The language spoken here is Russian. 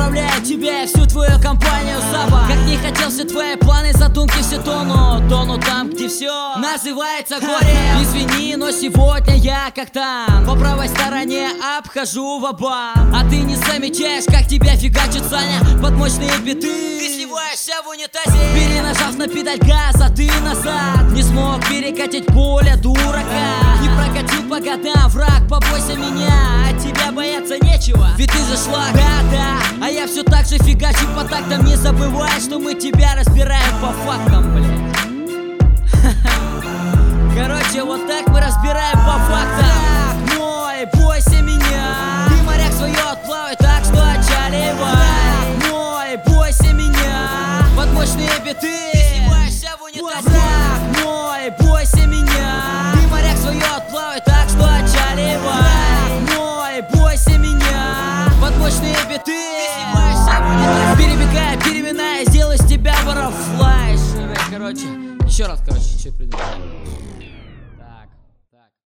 заправляю тебя и всю твою компанию запах. Как не хотел, все твои планы, задумки все тонут там, где все называется горе. Извини, но сегодня я как там по правой стороне обхожу ва-бам. А ты не замечаешь, как тебя фигачит Саня под мощные биты. Ты сливаешься в унитазе, перенажав на педаль газа, ты назад не смог перекатить поле дурака. Не прокатил по годам, враг, побойся меня, от тебя бояться нечего, ведь ты зашла года. А я все так же фигачу по тактам, не забывай, что мы тебя разбираем по фактам, блядь. Короче, вот так мы разбираем по фактам. Мой, бойся меня, ты моряк свое отплавай, так что отчаливай. Мой, бойся меня, под мощные биты, ты сливаешься в унитазе. Мой, бойся меня, ты моряк свое отплавай, так что отчаливай. Мой, бойся меня, под мощные биты, ты сливаешься в унитазе. Перебегай, переминай, сделай с тебя барафлай. Короче, еще раз, что придумал.